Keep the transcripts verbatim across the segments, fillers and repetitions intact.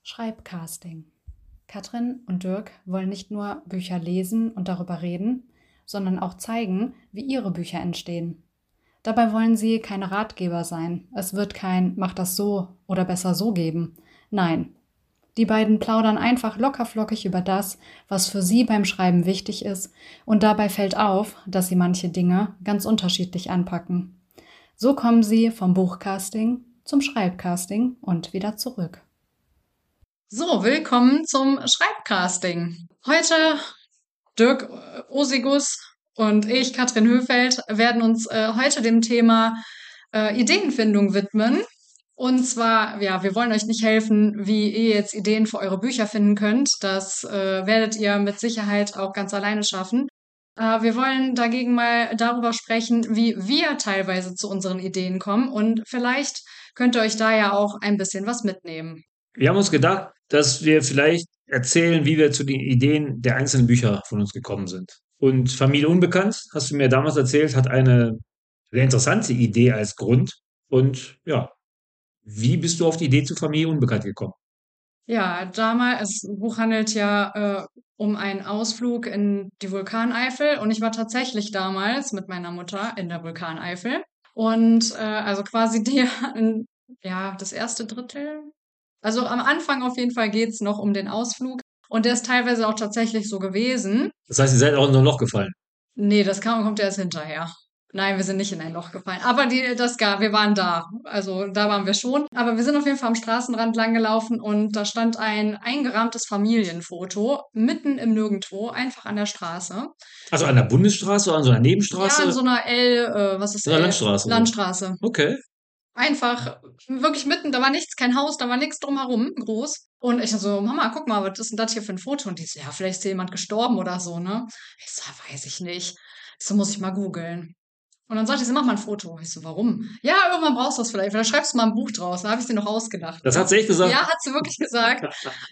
Schreibcasting. Katrin und Dirk wollen nicht nur Bücher lesen und darüber reden, sondern auch zeigen, wie ihre Bücher entstehen. Dabei wollen sie keine Ratgeber sein. Es wird kein „Mach das so oder besser so“ geben. Nein, die beiden plaudern einfach lockerflockig über das, was für sie beim Schreiben wichtig ist, und dabei fällt auf, dass sie manche Dinge ganz unterschiedlich anpacken. So kommen sie vom Buchcasting zum Schreibcasting und wieder zurück. So, willkommen zum Schreibcasting. Heute Dirk äh, Osigus und ich, Katrin Höfeld, werden uns äh, heute dem Thema äh, Ideenfindung widmen. Und zwar, ja, wir wollen euch nicht helfen, wie ihr jetzt Ideen für eure Bücher finden könnt. Das äh, werdet ihr mit Sicherheit auch ganz alleine schaffen. Äh, wir wollen dagegen mal darüber sprechen, wie wir teilweise zu unseren Ideen kommen. Und vielleicht könnt ihr euch da ja auch ein bisschen was mitnehmen. Wir haben uns gedacht, dass wir vielleicht erzählen, wie wir zu den Ideen der einzelnen Bücher von uns gekommen sind. Und Familie Unbekannt, hast du mir damals erzählt, hat eine sehr interessante Idee als Grund. Und ja, wie bist du auf die Idee zu Familie Unbekannt gekommen? Ja, damals, das Buch handelt ja äh, um einen Ausflug in die Vulkaneifel und ich war tatsächlich damals mit meiner Mutter in der Vulkaneifel und äh, also quasi die, ja, das erste Drittel. Also am Anfang auf jeden Fall geht's noch um den Ausflug und der ist teilweise auch tatsächlich so gewesen. Das heißt, ihr seid auch in so ein Loch gefallen. Nee, das kam, kommt erst hinterher. Nein, wir sind nicht in ein Loch gefallen. Aber die, das gab, wir waren da. Also da waren wir schon. Aber wir sind auf jeden Fall am Straßenrand langgelaufen und da stand ein eingerahmtes Familienfoto mitten im Nirgendwo, einfach an der Straße. Also an der Bundesstraße oder an so einer Ja, Nebenstraße? in so einer L, äh, was ist An der L? Landstraße. Landstraße. Okay. Einfach wirklich mitten, da war nichts, kein Haus, da war nichts drumherum, groß. Und ich so, Mama, guck mal, was ist denn das hier für ein Foto? Und die so, ja, vielleicht ist hier jemand gestorben oder so, ne? Ich so, ja, weiß ich nicht. Ich so, muss ich mal googeln. Und dann sagte sie, mach mal ein Foto. Ich so, warum? Ja, irgendwann brauchst du das vielleicht. Vielleicht schreibst du mal ein Buch draus. Da habe ich sie noch ausgedacht. Das Ne? hat sie echt gesagt? Ja, hat sie wirklich gesagt.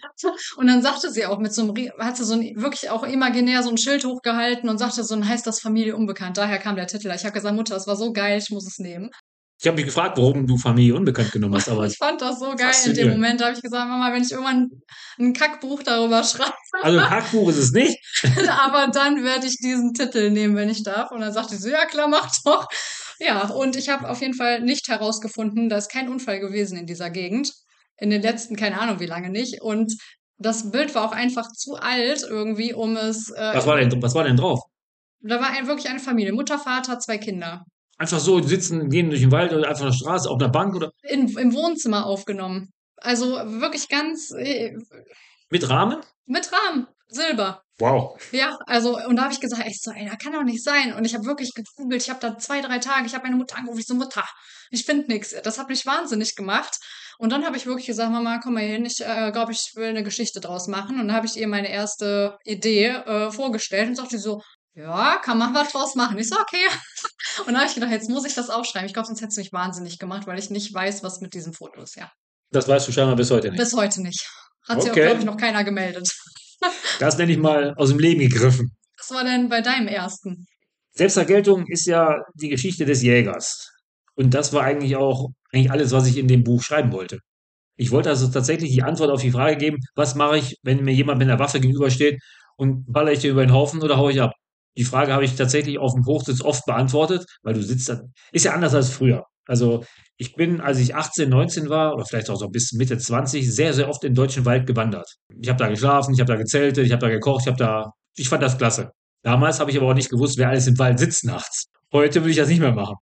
Und dann sagte sie auch mit so einem, Rie- hat sie so ein, wirklich auch imaginär so ein Schild hochgehalten und sagte so, heißt das Familie Unbekannt. Daher kam der Titel. Ich habe gesagt, Mutter, das war so geil, ich muss es nehmen. Ich habe mich gefragt, warum du Familie Unbekannt genommen hast, aber Ich fand das so geil in dem faszinierend. Moment. Da habe ich gesagt, Mama, wenn ich irgendwann ein Kackbuch darüber schreibe, Also ein Hackbuch ist es nicht. aber dann werde ich diesen Titel nehmen, wenn ich darf. Und dann sagte sie, ja klar, mach doch. Ja, und ich habe auf jeden Fall nicht herausgefunden, da ist kein Unfall gewesen in dieser Gegend. In den letzten, keine Ahnung wie lange nicht. Und das Bild war auch einfach zu alt irgendwie, um es. Äh, Was war denn, was war denn drauf? Da war ein, wirklich eine Familie. Mutter, Vater, zwei Kinder. Einfach so sitzen, gehen durch den Wald oder einfach auf der Straße, auf einer Bank oder In, Im Wohnzimmer aufgenommen. Also wirklich ganz äh, mit Rahmen? mit Rahmen. Silber. Wow. Ja, also, und da habe ich gesagt, ich so, ey, das kann doch nicht sein. Und ich habe wirklich gegoogelt, ich habe da zwei, drei Tage, ich habe meine Mutter angerufen, ich so, Mutter, ich finde nichts. Das hat mich wahnsinnig gemacht. Und dann habe ich wirklich gesagt, Mama, komm mal hier hin, ich äh, glaube, ich will eine Geschichte draus machen. Und dann habe ich ihr meine erste Idee äh, vorgestellt und sagte sie so, ja, kann man was draus machen. Ich so, okay. Und dann habe ich gedacht, jetzt muss ich das aufschreiben. Ich glaube, sonst hätte es mich wahnsinnig gemacht, weil ich nicht weiß, was mit diesem Foto ist, ja. Das weißt du scheinbar bis heute nicht. Bis heute nicht. Hat sich auch, Okay. glaube ich, noch keiner gemeldet. Das nenne ich mal aus dem Leben gegriffen. Was war denn bei deinem ersten? Selbstvergeltung ist ja die Geschichte des Jägers. Und das war eigentlich auch eigentlich alles, was ich in dem Buch schreiben wollte. Ich wollte also tatsächlich die Antwort auf die Frage geben, was mache ich, wenn mir jemand mit einer Waffe gegenübersteht und baller ich dir über den Haufen oder haue ich ab? Die Frage habe ich tatsächlich auf dem Hochsitz oft beantwortet, weil du sitzt dann, ist ja anders als früher. Also ich bin, als ich achtzehn, neunzehn war, oder vielleicht auch so bis Mitte zwanzig, sehr, sehr oft im deutschen Wald gewandert. Ich habe da geschlafen, ich habe da gezeltet, ich habe da gekocht, ich habe da, ich fand das klasse. Damals habe ich aber auch nicht gewusst, wer alles im Wald sitzt nachts. Heute würde ich das nicht mehr machen,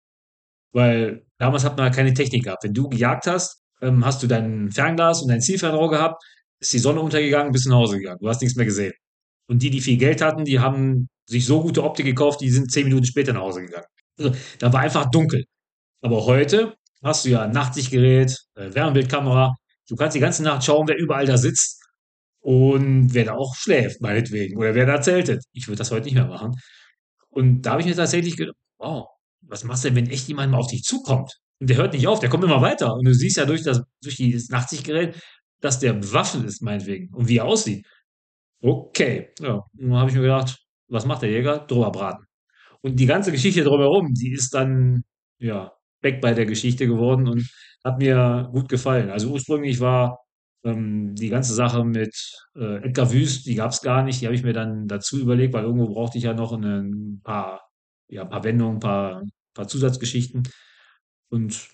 weil damals hat man keine Technik gehabt. Wenn du gejagt hast, ähm, hast du dein Fernglas und dein Zielfernrohr gehabt, ist die Sonne untergegangen, bist nach Hause gegangen. Du hast nichts mehr gesehen. Und die, die viel Geld hatten, die haben sich so gute Optik gekauft, die sind zehn Minuten später nach Hause gegangen. Also, da war einfach dunkel. Aber heute hast du ja ein Nachtsichtgerät, äh, Wärmebildkamera. Du kannst die ganze Nacht schauen, wer überall da sitzt und wer da auch schläft, meinetwegen. Oder wer da zeltet. Ich würde das heute nicht mehr machen. Und da habe ich mir tatsächlich gedacht, wow, was machst du denn, wenn echt jemand mal auf dich zukommt? Und der hört nicht auf, der kommt immer weiter. Und du siehst ja durch das, durch dieses Nachtsichtgerät, dass der bewaffnet ist, meinetwegen. Und wie er aussieht. Okay, ja. Und dann habe ich mir gedacht, was macht der Jäger? Drüber braten. Und die ganze Geschichte drumherum, die ist dann, ja, weg bei der Geschichte geworden und hat mir gut gefallen. Also ursprünglich war Ähm, die ganze Sache mit äh, Edgar Wüst, die gab es gar nicht. Die habe ich mir dann dazu überlegt, weil irgendwo brauchte ich ja noch eine, ein paar, ja, ein paar Wendungen, ein paar, paar Zusatzgeschichten. Und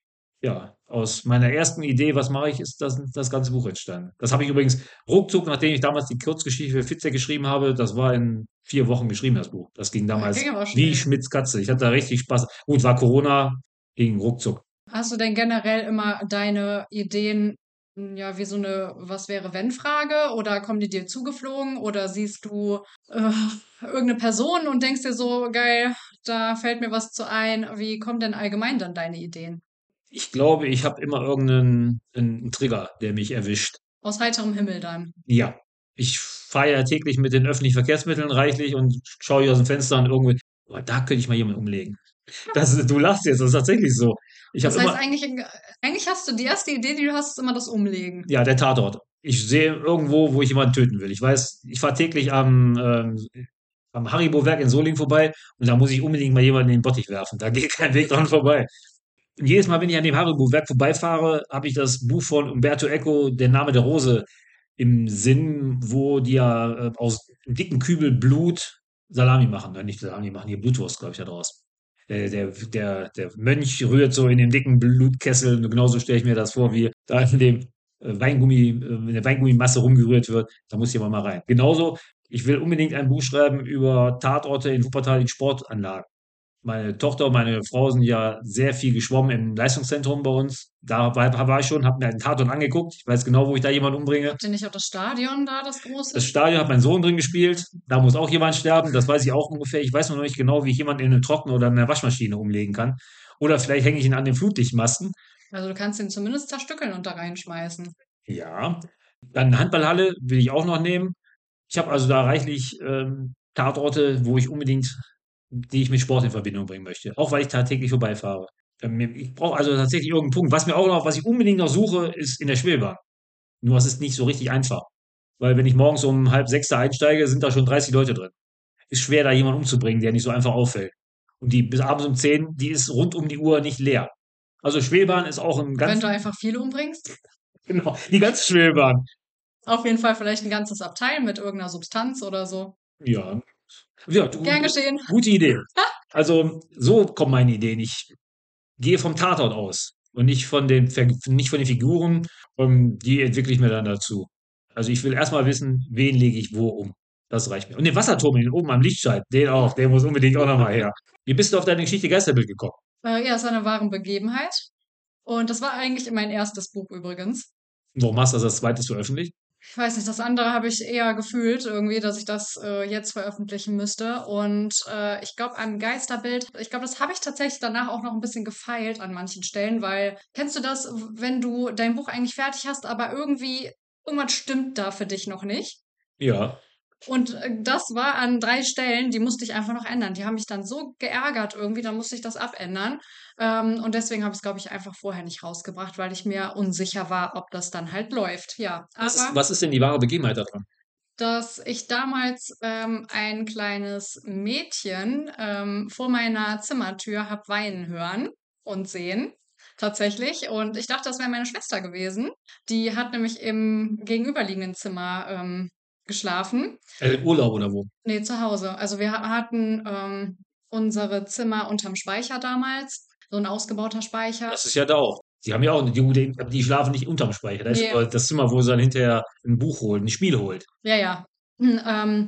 ja, aus meiner ersten Idee, was mache ich, ist das, das ganze Buch entstanden. Das habe ich übrigens ruckzuck, nachdem ich damals die Kurzgeschichte für Fitzek geschrieben habe, das war in vier Wochen geschrieben, das Buch. Das ging Oh, damals ging aber wie schnell. Schmitz Katze. Ich hatte da richtig Spaß. Gut, war Corona, ging ruckzuck. Hast du denn generell immer deine Ideen, hm, ja, wie so eine Was wäre wenn Frage oder kommen die dir zugeflogen oder siehst du äh, irgendeine Person und denkst dir so, geil, da fällt mir was zu ein. Wie kommen denn allgemein dann deine Ideen? Ich glaube, ich habe immer irgendeinen einen Trigger, der mich erwischt. Aus heiterem Himmel dann. Ja, ich fahre ja täglich mit den öffentlichen Verkehrsmitteln reichlich und schaue hier aus dem Fenster und irgendwie, boah, da könnte ich mal jemanden umlegen. Das, ist- du lachst jetzt, das ist tatsächlich so. Ich habe Das heißt, immer, eigentlich, eigentlich hast du die erste Idee, die du hast, ist immer das Umlegen. ja, der Tatort. Ich sehe irgendwo, wo ich jemanden töten will. Ich weiß, ich fahre täglich am, ähm, am Haribo-Werk in Solingen vorbei und da muss ich unbedingt mal jemanden in den Bottich werfen. Da geht kein Weg dran vorbei. Und jedes Mal, wenn ich an dem Haribo-Werk vorbeifahre, habe ich das Buch von Umberto Eco, Der Name der Rose, im Sinn, wo die ja äh, aus einem dicken Kübel Blut Salami machen. Nein, nicht Salami machen, hier Blutwurst, glaube ich, da draus. Der, der, der, der Mönch rührt so in den dicken Blutkessel. Und genauso stelle ich mir das vor, wie da in dem äh, Weingummi, äh, in der Weingummimasse rumgerührt wird. Da muss jemand mal rein. Genauso, ich will unbedingt ein Buch schreiben über Tatorte in Wuppertal in Sportanlagen. Meine Tochter und meine Frau sind ja sehr viel geschwommen im Leistungszentrum bei uns. Da war, war ich schon, habe mir einen Tatort angeguckt. Ich weiß genau, wo ich da jemanden umbringe. Habt ihr nicht auch das Stadion da, das Das große? Stadion hat mein Sohn drin gespielt. Da muss auch jemand sterben. Das weiß ich auch ungefähr. Ich weiß nur noch nicht genau, wie ich jemanden in eine Trockene oder in eine Waschmaschine umlegen kann. Oder vielleicht hänge ich ihn an den Flutlichtmasten. Also du kannst ihn zumindest zerstückeln und da reinschmeißen. Ja. Dann eine Handballhalle will ich auch noch nehmen. Ich habe also da reichlich ähm, Tatorte, wo ich unbedingt, die ich mit Sport in Verbindung bringen möchte. Auch weil ich tagtäglich vorbeifahre. Ähm, Ich brauche also tatsächlich irgendeinen Punkt. Was mir auch noch, was ich unbedingt noch suche, ist in der Schwebebahn. Nur es ist nicht so richtig einfach. Weil wenn ich morgens um halb sechs da einsteige, sind da schon dreißig Leute drin. Ist schwer, da jemanden umzubringen, der nicht so einfach auffällt. Und die bis abends um zehn, die ist rund um die Uhr nicht leer. Also Schwebebahn ist auch ein Wenn ganz, du einfach viele umbringst, genau, die ganze Schwebebahn. auf jeden Fall vielleicht ein ganzes Abteil mit irgendeiner Substanz oder so. Ja, ja, du, Gern geschehen. gute Idee. Also so kommen meine Ideen. Ich gehe vom Tatort aus und nicht von den, Ver- nicht von den Figuren. Ähm, die entwickle ich mir dann dazu. Also ich will erstmal wissen, wen lege ich wo um. Das reicht mir. Und den Wasserturm den oben am Lichtscheid, den auch, der muss unbedingt auch nochmal her. Wie bist du auf deine Geschichte Geisterbild gekommen? Äh, ja, es war eine wahre Begebenheit. Und das war eigentlich mein erstes Buch übrigens. Warum hast du das als zweites veröffentlicht? Ich weiß nicht, das andere habe ich eher gefühlt irgendwie, dass ich das äh, jetzt veröffentlichen müsste. Und äh, ich glaube, am Geisterbild, ich glaube, das habe ich tatsächlich danach auch noch ein bisschen gefeilt an manchen Stellen, weil kennst du das, wenn du dein Buch eigentlich fertig hast, aber irgendwie irgendwas stimmt da für dich noch nicht? Ja. Und äh, das war an drei Stellen, die musste ich einfach noch ändern. Die haben mich dann so geärgert irgendwie, dann musste ich das abändern. Ähm, und deswegen habe ich es, glaube ich, einfach vorher nicht rausgebracht, weil ich mir unsicher war, ob das dann halt läuft. Ja, Was ist, aber was ist denn die wahre Begebenheit daran? dass ich damals ähm, ein kleines Mädchen ähm, vor meiner Zimmertür hab weinen hören und sehen. Tatsächlich. Und ich dachte, das wäre meine Schwester gewesen. Die hat nämlich im gegenüberliegenden Zimmer ähm, geschlafen. Äh, Urlaub oder wo? Nee, zu Hause. Also wir ha- hatten ähm, unsere Zimmer unterm Speicher damals. So ein ausgebauter Speicher. Das ist ja da auch. Die haben ja auch, die, die, die schlafen nicht unterm Speicher. Da ist Nee, nur das Zimmer, wo sie dann hinterher ein Buch holen, ein Spiel holt. ja, ja. Hm, Ähm,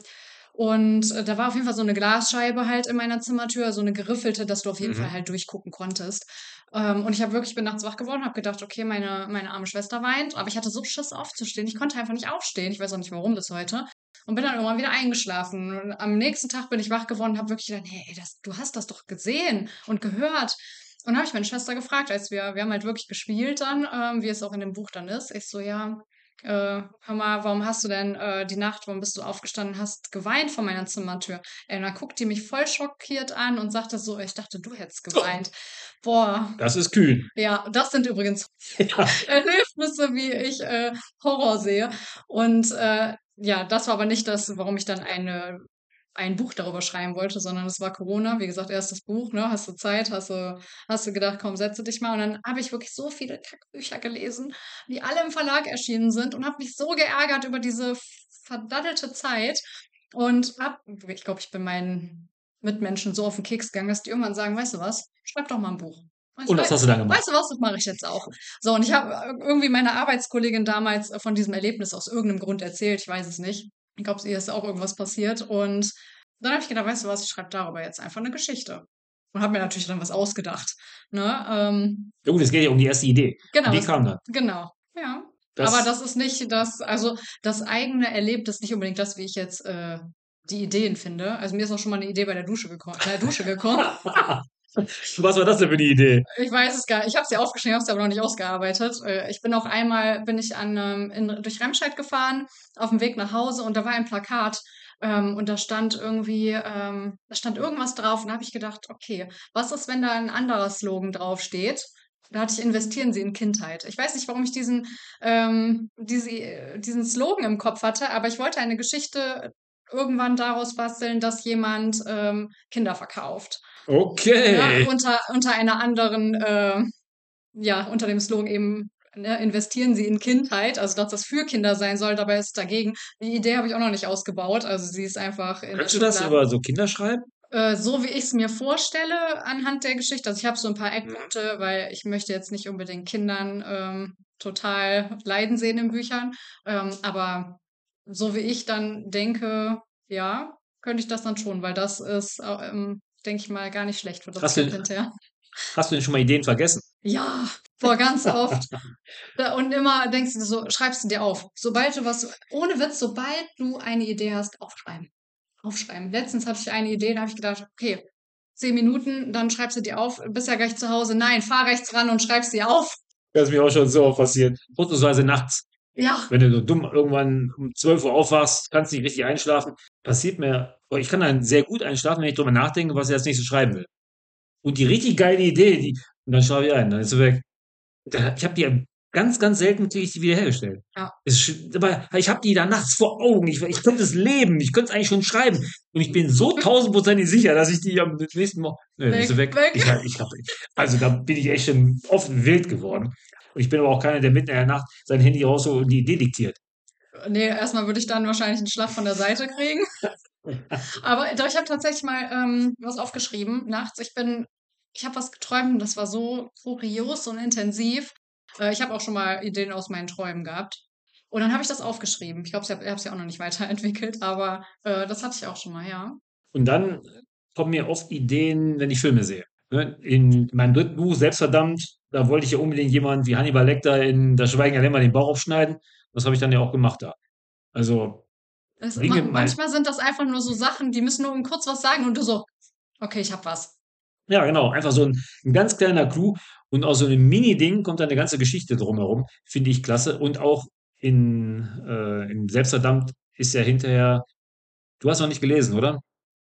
und äh, da war auf jeden Fall so eine Glasscheibe halt in meiner Zimmertür, so eine geriffelte, dass du auf jeden Fall Mhm. halt durchgucken konntest. Ähm, und ich habe wirklich, bin nachts wach geworden, habe gedacht, okay, meine, meine arme Schwester weint, aber ich hatte so Schiss aufzustehen. Ich konnte einfach nicht aufstehen. Ich weiß auch nicht warum bis heute. Und bin dann irgendwann wieder eingeschlafen. Und am nächsten Tag bin ich wach geworden und habe wirklich gedacht, hey, das, du hast das doch gesehen und gehört. Und dann habe ich meine Schwester gefragt, als wir, wir haben halt wirklich gespielt dann, ähm, wie es auch in dem Buch dann ist. Ich so, ja, äh, hör mal, warum hast du denn äh, die Nacht, warum bist du aufgestanden, hast geweint vor meiner Zimmertür? Ey, und dann guckt die mich voll schockiert an und sagte so, ich dachte, du hättest geweint. Boah, Das ist kühn. ja, das sind übrigens Ja. Erlebnisse, wie ich äh, Horror sehe. Und äh, ja, das war aber nicht das, warum ich dann eine ein Buch darüber schreiben wollte, sondern es war Corona, wie gesagt, erstes Buch, ne, hast du Zeit, hast du, hast du gedacht, komm, setze dich mal. Und dann habe ich wirklich so viele Kackbücher gelesen, die alle im Verlag erschienen sind und habe mich so geärgert über diese verdattelte Zeit und hab, ich glaube, ich bin meinen Mitmenschen so auf den Keks gegangen, dass die irgendwann sagen, weißt du was, schreib doch mal ein Buch. Weißt, Und das hast du dann gemacht. weißt du was, das mache ich jetzt auch. So, und ich habe irgendwie meiner Arbeitskollegin damals von diesem Erlebnis aus irgendeinem Grund erzählt, ich weiß es nicht. Ich glaube, ihr ist auch irgendwas passiert. Und dann habe ich gedacht, weißt du was, ich schreibe darüber jetzt einfach eine Geschichte. Und habe mir natürlich dann was ausgedacht. Ne? Ähm, Ja gut, es geht ja um die erste Idee. genau. Die Das, kam dann. genau, ja. Das, Aber das ist nicht das, also das eigene Erlebte ist nicht unbedingt das, wie ich jetzt äh, die Ideen finde. Also mir ist auch schon mal eine Idee bei der Dusche gekommen. Bei der Dusche gekommen. Was war das denn für eine Idee? Ich weiß es gar nicht. Ich habe sie aufgeschrieben, habe sie aber noch nicht ausgearbeitet. Äh, Ich bin auch einmal, bin ich an, ähm, in, durch Remscheid gefahren, auf dem Weg nach Hause und da war ein Plakat ähm, und da stand irgendwie, ähm, da stand irgendwas drauf und da habe ich gedacht, okay, was ist, wenn da ein anderer Slogan draufsteht? Da hatte ich investieren Sie in Kindheit. Ich weiß nicht, warum ich diesen, ähm, diese, äh, diesen Slogan im Kopf hatte, aber ich wollte eine Geschichte irgendwann daraus basteln, dass jemand ähm, Kinder verkauft. Ja, Okay. unter, unter einer anderen, äh, ja, unter dem Slogan eben, ne, investieren Sie in Kindheit, also dass das für Kinder sein soll, dabei ist es dagegen. Die Idee habe ich auch noch nicht ausgebaut, also sie ist einfach in der Kannst du das Schublade. über so Kinder schreiben? Äh, so wie ich es mir vorstelle anhand der Geschichte, also ich habe so ein paar Mhm. Eckpunkte, weil ich möchte jetzt nicht unbedingt Kindern ähm, total leiden sehen in Büchern, ähm, aber so wie ich dann denke, ja, könnte ich das dann schon, weil das ist, äh, ähm, denke ich mal, gar nicht schlecht für das Hast Kind du, hinterher. hast du denn schon mal Ideen vergessen? Ja, boah, ganz oft. Da- Und immer denkst du so, schreibst du dir auf. Sobald du was, ohne Witz, sobald du eine Idee hast, aufschreiben. Aufschreiben. Letztens hatte ich eine Idee, da habe ich gedacht, okay, zehn Minuten, dann schreibst du dir auf, bist ja gleich zu Hause. Nein, fahr rechts ran und schreibst dir auf. Das ist mir auch schon so oft passiert. Vorzugsweise nachts. Ja, Wenn du so dumm irgendwann um zwölf Uhr aufwachst, kannst nicht richtig einschlafen. Passiert mir, oh, ich kann dann sehr gut einschlafen, wenn ich drüber nachdenke, was ich als nächstes schreiben will. Und die richtig geile Idee, die, und dann schlafe ich ein, dann ist sie weg. Da- Ich habe die ganz, ganz selten kriege ich die wiederhergestellt. ja. Es, sch- aber ich habe die da nachts vor Augen. Ich, ich könnte es leben. Ich könnte es eigentlich schon schreiben. Und ich bin so tausendprozentig sicher, dass ich die am nächsten Morgen. Nö, dann ist sie Weg, weg. weg. Ich, hab- ich hab, also da bin ich echt schon oft wild geworden. Und ich bin aber auch keiner, der mitten in der Nacht sein Handy rausholt und die Idee diktiert. Nee, erstmal würde ich dann wahrscheinlich einen Schlag von der Seite kriegen. Aber doch, ich habe tatsächlich mal ähm, was aufgeschrieben nachts. Ich bin, ich habe was geträumt, das war so kurios und intensiv. Äh, ich habe auch schon mal Ideen aus meinen Träumen gehabt. Und dann habe ich das aufgeschrieben. Ich glaube, ich habe es ja auch noch nicht weiterentwickelt, aber äh, das hatte ich auch schon mal, ja. Und dann kommen mir oft Ideen, wenn ich Filme sehe. Ne, in meinem dritten Buch, Selbstverdammt, da wollte ich ja unbedingt jemand wie Hannibal Lecter in Das Schweigen der Lämmer den Bauch aufschneiden. Das habe ich dann ja auch gemacht da. Also Es, Dinge, ma mein, manchmal sind das einfach nur so Sachen, die müssen nur kurz was sagen und du so, okay, ich hab was. ja genau, einfach so ein, ein ganz kleiner Clou und aus so einem Mini-Ding kommt dann eine ganze Geschichte drumherum. Finde ich klasse. Und auch in, äh, in Selbstverdammt ist ja hinterher, du hast noch nicht gelesen, oder?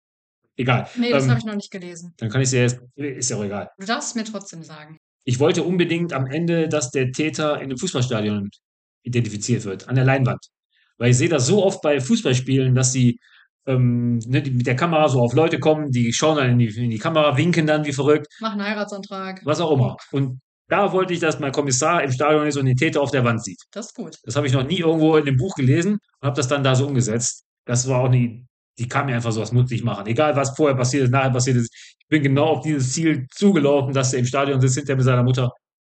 Egal. Nee, das habe Ähm, ich noch nicht gelesen. dann kann ich es ja jetzt, ist ja auch egal. Du darfst es mir trotzdem sagen. Ich wollte unbedingt am Ende, dass der Täter in einem Fußballstadion identifiziert wird, an der Leinwand. Weil ich sehe das so oft bei Fußballspielen, dass sie ähm, ne, die mit der Kamera so auf Leute kommen, die schauen dann in die, in die Kamera, winken dann wie verrückt, Mach einen Heiratsantrag. was auch immer. Und da wollte ich, dass mein Kommissar im Stadion ist und den Täter auf der Wand sieht. Das ist gut. Das habe ich noch nie irgendwo in dem Buch gelesen und habe das dann da so umgesetzt. Das war auch eine, die kam mir einfach so, das muss ich machen. Egal, was vorher passiert ist, nachher passiert ist. Ich bin genau auf dieses Ziel zugelaufen, dass er im Stadion sitzt, hinter mit seiner Mutter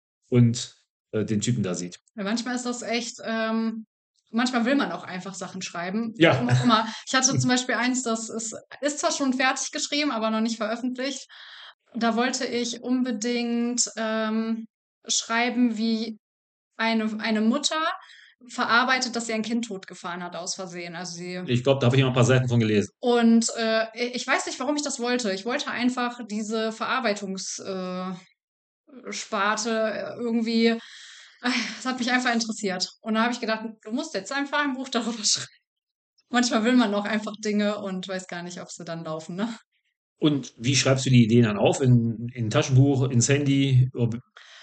und äh, den Typen da sieht. Ja, manchmal ist das echt, ähm, manchmal will man auch einfach Sachen schreiben. Ja. Warum auch immer. Ich hatte zum Beispiel eins, das ist, ist zwar schon fertig geschrieben, aber noch nicht veröffentlicht. Da wollte ich unbedingt ähm, schreiben, wie eine, eine Mutter verarbeitet, dass sie ein Kind totgefahren hat aus Versehen. Also sie Ich glaube, da habe ich mal ein paar Seiten von gelesen. und äh, ich weiß nicht, warum ich das wollte. Ich wollte einfach diese Verarbeitungssparte äh, Sparte, äh, irgendwie, äh, das hat mich einfach interessiert. Und da habe ich gedacht, du musst jetzt einfach ein Buch darüber schreiben. Manchmal will man auch einfach Dinge und weiß gar nicht, ob sie dann laufen, ne? Und wie schreibst du die Ideen dann auf? In, in ein Taschenbuch, ins Handy? Ob-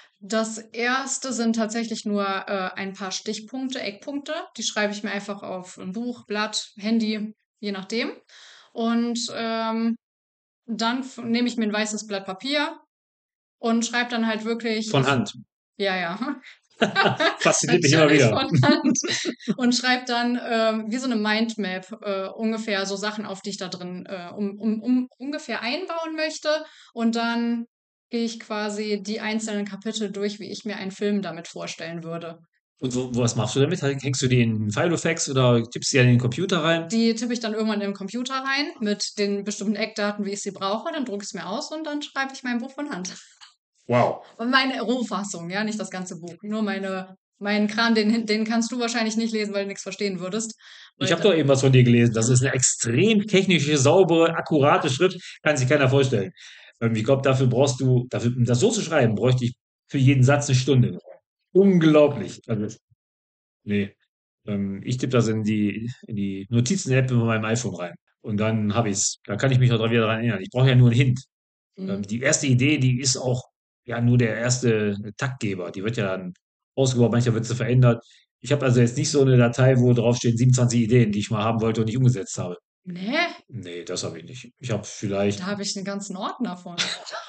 Das erste sind tatsächlich nur äh, ein paar Stichpunkte, Eckpunkte. Die schreibe ich mir einfach auf ein Buch, Blatt, Handy, je nachdem. Und ähm, dann f- nehme ich mir ein weißes Blatt Papier und schreibe dann halt wirklich, Von ich, Hand. ja, ja, Fasziniert mich immer natürlich wieder. von Hand und schreibe dann ähm, wie so eine Mindmap äh, ungefähr so Sachen auf, die ich da drin äh, um, um, um ungefähr einbauen möchte. Und dann gehe ich quasi die einzelnen Kapitel durch, wie ich mir einen Film damit vorstellen würde. Und wo, was machst du damit? Hängst du die in Filofax oder tippst die an den Computer rein? Die tippe ich dann irgendwann in den Computer rein mit den bestimmten Eckdaten, wie ich sie brauche. Dann drucke ich es mir aus und dann schreibe ich mein Buch von Hand. Wow. Und meine Rohfassung, ja, nicht das ganze Buch. Nur meine, meinen Kram, den, den kannst du wahrscheinlich nicht lesen, weil du nichts verstehen würdest. Ich Weil, habe doch eben was von dir gelesen. Das ja. ist eine extrem technische, saubere, akkurate Schrift. Kann sich keiner vorstellen. Ähm, Ich glaube, dafür brauchst du, dafür, um das so zu schreiben, bräuchte ich für jeden Satz eine Stunde. Unglaublich. Also, nee. Ähm, ich tippe das in die, in die Notizen-App von meinem iPhone rein. Und dann habe ich's. Da kann ich mich auch dran- wieder daran erinnern. Ich brauche ja nur einen Hint. Ähm, Mhm. die erste Idee, die ist auch ja nur der erste Taktgeber. Die wird ja dann ausgebaut, manchmal wird sie verändert. Ich habe also jetzt nicht so eine Datei, wo drauf stehen siebenundzwanzig Ideen, die ich mal haben wollte und nicht umgesetzt habe. Nee, Nee, das habe ich nicht. Ich habe da vielleicht, habe ich einen ganzen Ordner von.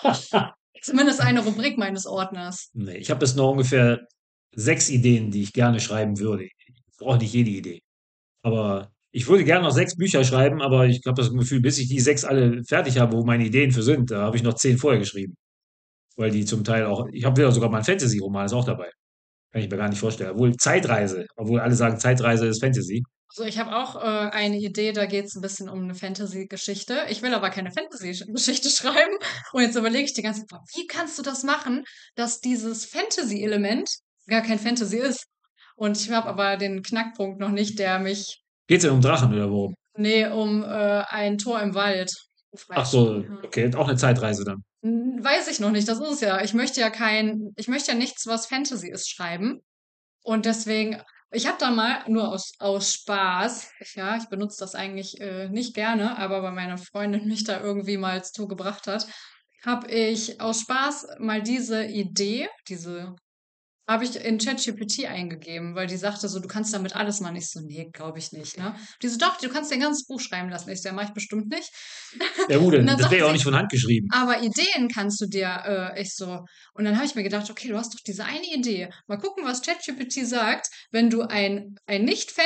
Zumindest eine Rubrik meines Ordners. nee, ich habe jetzt noch ungefähr sechs Ideen, die ich gerne schreiben würde. Ich brauche nicht jede Idee. Aber ich würde gerne noch sechs Bücher schreiben, aber ich habe das Gefühl, bis ich die sechs alle fertig habe, wo meine Ideen für sind, da habe ich noch zehn vorher geschrieben. Weil die zum Teil auch, ich habe ja sogar mein Fantasy-Roman ist auch dabei. Kann ich mir gar nicht vorstellen. Obwohl Zeitreise, obwohl alle sagen, Zeitreise ist Fantasy. Also ich habe auch äh, eine Idee, da geht es ein bisschen um eine Fantasy-Geschichte. Ich will aber keine Fantasy-Geschichte schreiben. Und jetzt überlege ich die ganze Zeit, wie kannst du das machen, dass dieses Fantasy-Element gar kein Fantasy ist? Und ich habe aber den Knackpunkt noch nicht, der mich, Geht's denn um Drachen oder worum? nee, um äh, ein Tor im Wald Ach befreit. so, Ja. okay, auch eine Zeitreise dann. Hm, weiß ich noch nicht, das ist es ja. Ich möchte ja kein, ich möchte ja nichts, was Fantasy ist, schreiben. Und deswegen, ich habe da mal nur aus, aus Spaß, ich, ja, ich benutze das eigentlich äh, nicht gerne, aber weil meine Freundin mich da irgendwie mal zu gebracht hat, habe ich aus Spaß mal diese Idee, diese habe ich in ChatGPT eingegeben, weil die sagte so, du kannst damit alles machen. Ich so, nee, glaube ich nicht, ne? Die so, doch, du kannst dein ganzes Buch schreiben lassen. Ich so, ja, mach ich bestimmt nicht. Ja gut, Und dann das wäre sagte ja auch sie, nicht von Hand geschrieben. aber Ideen kannst du dir, äh, ich so. Und dann habe ich mir gedacht, okay, du hast doch diese eine Idee. Mal gucken, was ChatGPT sagt, wenn du ein, ein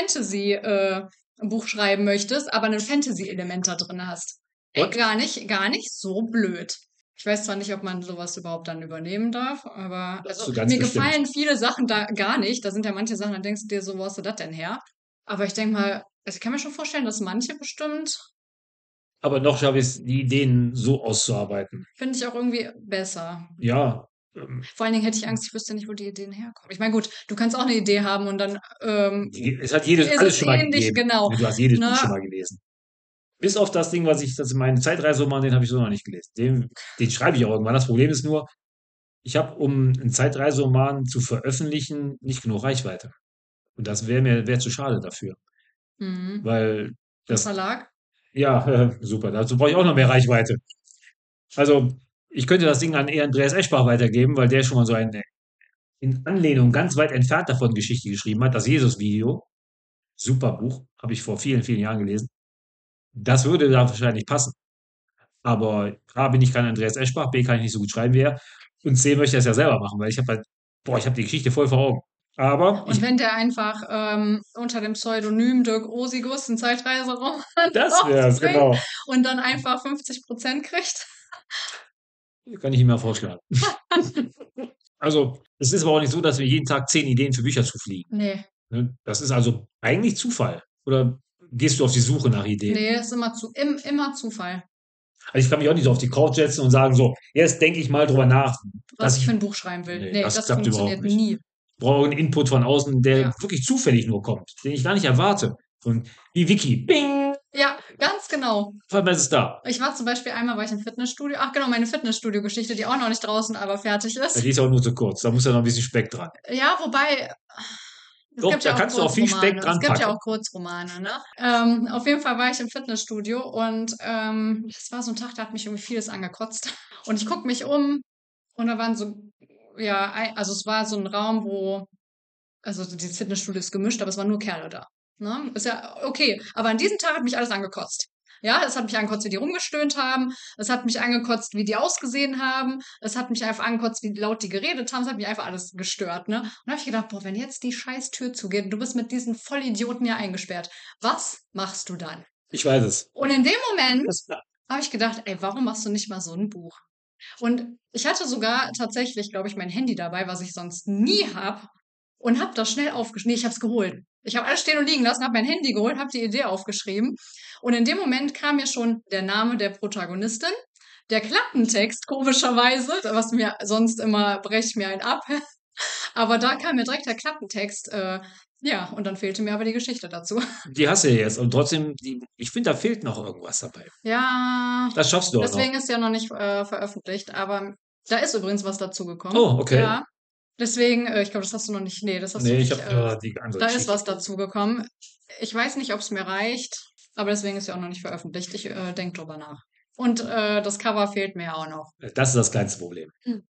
Nicht-Fantasy-Buch schreiben möchtest, aber ein Fantasy-Element da drin hast. Ey, Und? gar nicht, gar nicht so blöd. Ich weiß zwar nicht, ob man sowas überhaupt dann übernehmen darf, aber Das also so ganz mir bestimmt. gefallen viele Sachen da gar nicht. Da sind ja manche Sachen, da denkst du dir so, wo hast du das denn her? Aber ich denke mal, also ich kann mir schon vorstellen, dass manche bestimmt, Aber noch schaffe ich es, die Ideen so auszuarbeiten. finde ich auch irgendwie besser. Ja, ähm, Vor allen Dingen hätte ich Angst, ich wüsste nicht, wo die Ideen herkommen. Ich meine, gut, du kannst auch eine Idee haben und dann ähm, die- es hat jedes ist alles es schon mal ähnlich, gegeben. genau. Du hast jedes Buch schon Ne? mal gelesen. Bis auf das Ding, was ich, das in meinen Zeitreiseroman, den habe ich so noch nicht gelesen. Den, den schreibe ich auch irgendwann. Das Problem ist nur, ich habe, um einen Zeitreiseroman zu veröffentlichen, nicht genug Reichweite. Und das wäre mir wär zu schade dafür. Mhm. Weil Ein das, Verlag? ja, äh, super, dazu brauche ich auch noch mehr Reichweite. Also, ich könnte das Ding an eher Andreas Eschbach weitergeben, weil der schon mal so eine in Anlehnung ganz weit entfernt davon Geschichte geschrieben hat, das Jesus-Video. Super Buch, habe ich vor vielen, vielen Jahren gelesen. Das würde da wahrscheinlich passen. Aber A, bin ich kein Andreas Eschbach, B, kann ich nicht so gut schreiben wie er. Und C, möchte ich das ja selber machen, weil ich habe halt, boah, ich habe die Geschichte voll vor Augen. Aber Und ich, wenn der einfach ähm, unter dem Pseudonym Dirk Osigus einen Zeitreiseroman das wäre es, rausbringt genau. und dann einfach fünfzig Prozent kriegt. Kann ich ihm mal vorschlagen. Also, es ist aber auch nicht so, dass wir jeden Tag zehn Ideen für Bücher zufliegen. Nee, Ne? Das ist also eigentlich Zufall. Oder gehst du auf die Suche nach Ideen? nee, das ist immer, zu, im, immer Zufall, Also ich kann mich auch nicht so auf die Couch setzen und sagen, so, jetzt denke ich mal drüber nach, was dass ich für ich, ein Buch schreiben will. nee, Nee, das das klappt überhaupt funktioniert nicht. nie. Ich brauche einen Input von außen, der Ja. wirklich zufällig nur kommt, den ich gar nicht erwarte. Und wie Wiki, bing, Ja, ganz genau. auf einmal ist es da. Ich war zum Beispiel einmal war ich im Fitnessstudio. Ach genau, meine Fitnessstudio-Geschichte, die auch noch nicht draußen, aber fertig Ja, ist. die ist auch nur zu kurz, da muss ja noch ein bisschen Speck dran. Ja, wobei, es Doch, gibt da ja auch kannst du auch viel Speck Kurzromane. Es dran gibt ja packen. auch Kurzromane, ne? Ähm, auf jeden Fall war ich im Fitnessstudio und ähm, das war so ein Tag, da hat mich irgendwie vieles angekotzt. Und ich guck mich um und da waren so, ja, ein, also es war so ein Raum, wo, also dieses Fitnessstudio ist gemischt, aber es waren nur Kerle da. Ne? Ist ja okay. Aber an diesem Tag hat mich alles angekotzt. Ja, es hat mich angekotzt, wie die rumgestöhnt haben. Es hat mich angekotzt, wie die ausgesehen haben. Es hat mich einfach angekotzt, wie laut die geredet haben. Es hat mich einfach alles gestört, ne? Und da habe ich gedacht, boah, wenn jetzt die scheiß Tür zugeht und du bist mit diesen Vollidioten ja eingesperrt, was machst du dann? Ich weiß es. Und in dem Moment habe ich gedacht, ey, warum machst du nicht mal so ein Buch? Und ich hatte sogar tatsächlich, glaube ich, mein Handy dabei, was ich sonst nie hab, und habe das schnell aufgeschrieben. Nee, ich habe es geholt. Ich habe alles stehen und liegen lassen, habe mein Handy geholt, habe die Idee aufgeschrieben. Und in dem Moment kam mir schon der Name der Protagonistin, der Klappentext, komischerweise, was mir sonst immer brecht mir einen ab. Aber da kam mir direkt der Klappentext. Äh, ja, und dann fehlte mir aber die Geschichte dazu. Die hast du ja jetzt. Und trotzdem, die, ich finde, da fehlt noch irgendwas dabei. Ja, Das schaffst du auch deswegen noch. ist ja noch nicht äh, veröffentlicht. Aber da ist übrigens was dazu gekommen. Oh, okay. Ja, deswegen, äh, ich glaube, das hast du noch nicht. Nee, das hast Nee, du ich nicht. habe Äh, nur die andere da ist Geschichte. was dazu gekommen. Ich weiß nicht, ob es mir reicht, aber deswegen ist ja auch noch nicht veröffentlicht. Ich äh, denke drüber nach. Und äh, das Cover fehlt mir ja auch noch. Das ist das kleinste Problem.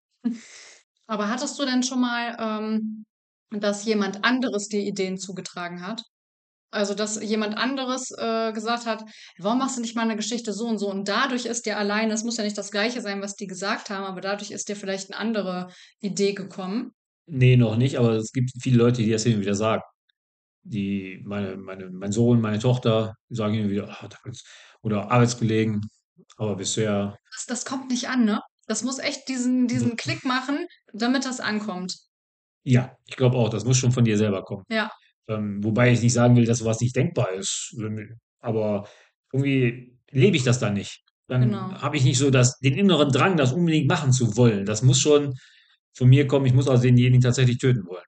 Aber hattest du denn schon mal, ähm, dass jemand anderes dir Ideen zugetragen hat? Also, dass jemand anderes äh, gesagt hat, warum machst du nicht mal eine Geschichte so und so? Und dadurch ist dir allein, es muss ja nicht das Gleiche sein, was die gesagt haben, aber dadurch ist dir vielleicht eine andere Idee gekommen. Nee, noch nicht, aber es gibt viele Leute, die das hin und wieder sagen. Die, meine, meine, mein Sohn, meine Tochter, die sagen immer wieder, ah, damals- oder Arbeitskollegen, aber bisher, Das, das kommt nicht an, ne? Das muss echt diesen, diesen Klick machen, damit das ankommt. ja, ich glaube auch, das muss schon von dir selber kommen. Ja, Ähm, wobei ich nicht sagen will, dass sowas nicht denkbar ist, wenn- aber irgendwie lebe ich das dann nicht. Dann genau. habe ich nicht so das, den inneren Drang, das unbedingt machen zu wollen. Das muss schon von mir kommen. Ich muss also denjenigen tatsächlich töten wollen.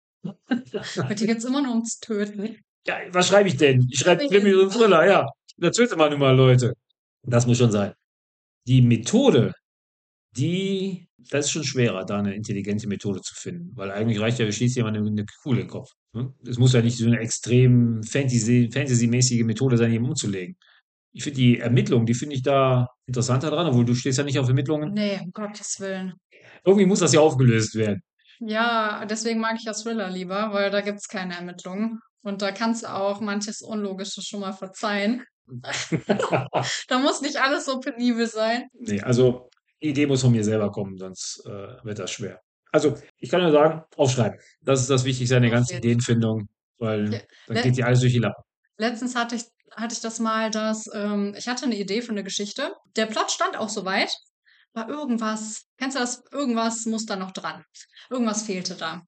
Bei dir geht's immer nur ums Töten. Ja, was schreibe ich denn? Ich schreibe Krimi und Thriller, ja. Da tötet man immer Leute. Das muss schon sein. Die Methode, die, das ist schon schwerer, da eine intelligente Methode zu finden, weil eigentlich reicht ja, wir schließen jemand eine, eine Kuhle in den Kopf. Ne? Es muss ja nicht so eine extrem Fantasy, Fantasy-mäßige Methode sein, jemanden umzulegen. Ich finde die Ermittlung, die finde ich da interessanter dran, obwohl du stehst ja nicht auf Ermittlungen. Nee, um Gottes Willen. Irgendwie muss das ja aufgelöst werden. Ja, deswegen mag ich ja Thriller lieber, weil da gibt's keine Ermittlungen. Und da kannst du auch manches Unlogische schon mal verzeihen. Da muss nicht alles so penibel sein. Nee, also die Idee muss von mir selber kommen, sonst äh, wird das schwer. Also ich kann nur sagen, aufschreiben. Das ist das Wichtigste an der Auf ganzen jeden Fall. Ideenfindung, weil Ja, dann geht dir alles durch die Lappen. letztens hatte ich, hatte ich das mal, dass ähm, ich hatte eine Idee für eine Geschichte. Der Plot stand auch soweit, aber irgendwas, kennst du das? Irgendwas muss da noch dran. Irgendwas fehlte da.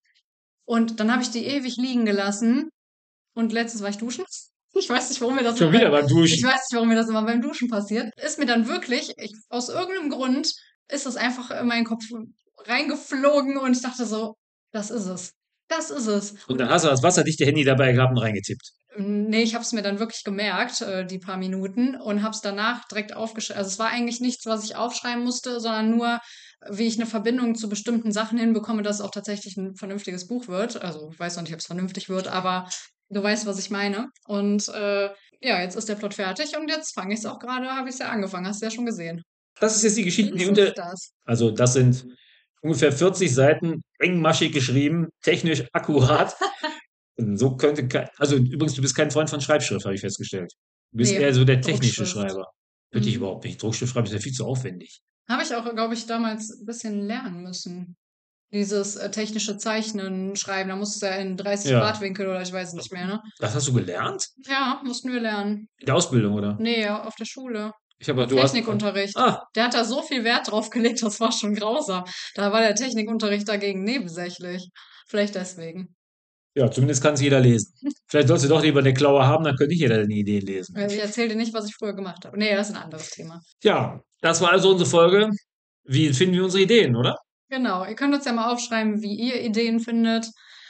Und dann habe ich die ewig liegen gelassen. Und letztens war ich duschen. Ich weiß nicht, warum mir das Schon immer wieder beim, beim ich Duschen. weiß nicht, warum mir das immer beim Duschen passiert. Ist mir dann wirklich, ich, aus irgendeinem Grund, ist das einfach in meinen Kopf reingeflogen und ich dachte so, das ist es. Das ist es. Und dann hast du das wasserdichte Handy dabei gehabt und reingetippt. Nee, ich habe es mir dann wirklich gemerkt, äh, die paar Minuten, und habe es danach direkt aufgeschrieben. Also es war eigentlich nichts, was ich aufschreiben musste, sondern nur, wie ich eine Verbindung zu bestimmten Sachen hinbekomme, dass es auch tatsächlich ein vernünftiges Buch wird. Also ich weiß noch nicht, ob es vernünftig wird, aber du weißt, was ich meine. Und äh, ja, jetzt ist der Plot fertig und jetzt fange ich es auch gerade, habe ich es ja angefangen, hast du ja schon gesehen. Das ist jetzt die Geschichte, die Was unter, ist das? also das sind ungefähr vierzig Seiten, engmaschig geschrieben, technisch akkurat. Und so könnte, kein- also übrigens, du bist kein Freund von Schreibschrift, habe ich festgestellt. Du bist Nee, eher so der technische Druckschrift. Schreiber. Könnte ich Mhm. überhaupt nicht. Druckschrift schreiben ist ja viel zu aufwendig. Habe ich auch, glaube ich, damals ein bisschen lernen müssen. Dieses äh, technische Zeichnen, Schreiben, da musst du ja in dreißig Ja. Grad Winkel oder ich weiß nicht mehr, ne? Das hast du gelernt? Ja, mussten wir lernen. In der Ausbildung, oder? Nee, ja, auf der Schule. Ich habe du hast. Technikunterricht. Ah, Der hat da so viel Wert drauf gelegt, das war schon grausam. Da war der Technikunterricht dagegen nebensächlich. Vielleicht deswegen. ja, zumindest kann es jeder lesen. Vielleicht sollst du doch lieber eine Klaue haben, dann könnte nicht jeder deine Ideen lesen. Also ich erzähle dir nicht, was ich früher gemacht habe. Nee, das ist ein anderes Thema. Ja, das war also unsere Folge. Wie finden wir unsere Ideen, oder? Genau, ihr könnt uns ja mal aufschreiben, wie ihr Ideen findet.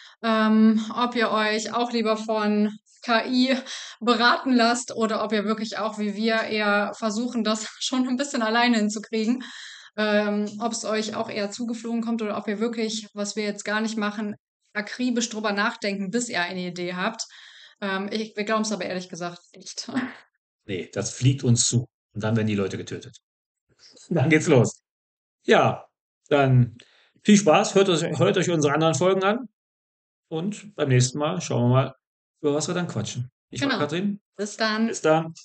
Ähm, ob ihr euch auch lieber von K I beraten lasst oder ob ihr wirklich auch wie wir eher versuchen, das schon ein bisschen alleine hinzukriegen. Ähm, ob es euch auch eher zugeflogen kommt oder ob ihr wirklich, was wir jetzt gar nicht machen, akribisch drüber nachdenken, bis ihr eine Idee habt. Ähm, ich, wir glauben es aber ehrlich gesagt nicht. Nee, das fliegt uns zu. Und dann werden die Leute getötet. Dann geht's los. Ja, dann viel Spaß. Hört euch, hört euch unsere anderen Folgen an. Und beim nächsten Mal schauen wir mal, über was wir dann quatschen. Ich war Genau. Katrin. Bis dann. Bis dann.